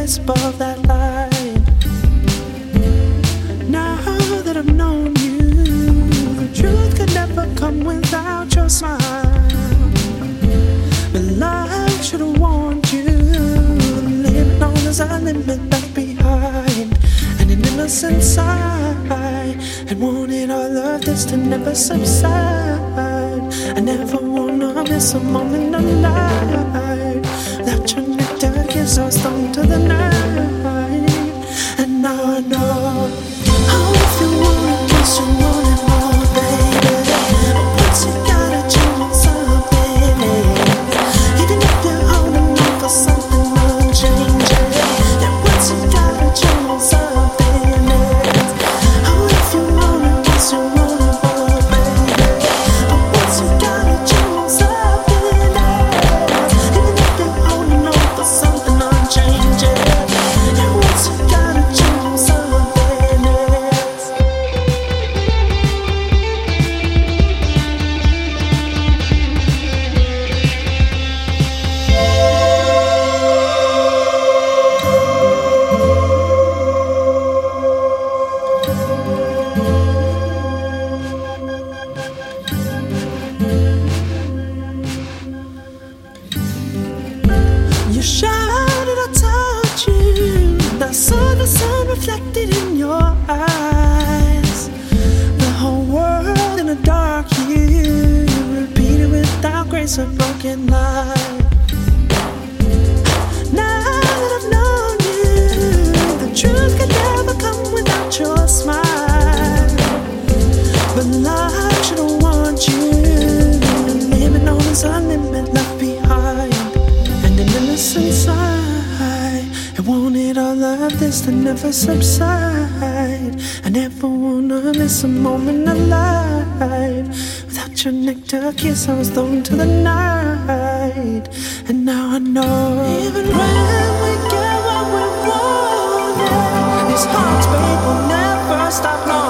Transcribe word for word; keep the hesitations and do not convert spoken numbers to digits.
place above that line. Now that I've known you, the truth could never come without your smile. But life should have warned you. Living on is a limit left behind, and an innocent sigh. And wanted all of this to never subside. I never wanna miss a moment of life. That your nectar gives us on to the night. And now I know how if you want it, guess you want it more, baby. But you gotta change something. Even if you're holding on for something unchanging, then once you gotta change something. How if you want it, guess you want it more, baby. But once you gotta change something. Even if you're holding on for something unchanging, then once you gotta change something else. You shouted, I told you. I saw the sun reflected in your eyes. The whole world in a dark hue, repeated without grace, a broken lie. Now that I've known you, the truth could never come without your smile. But life should have warned you. Living on is a limit left behind, and an innocent sigh. I wanted all of this to never subside. I never wanna miss a moment of life. Without your nectar kiss, I was thrown to the night. And now I know, even when we get what we want, these hearts, babe, will never stop long.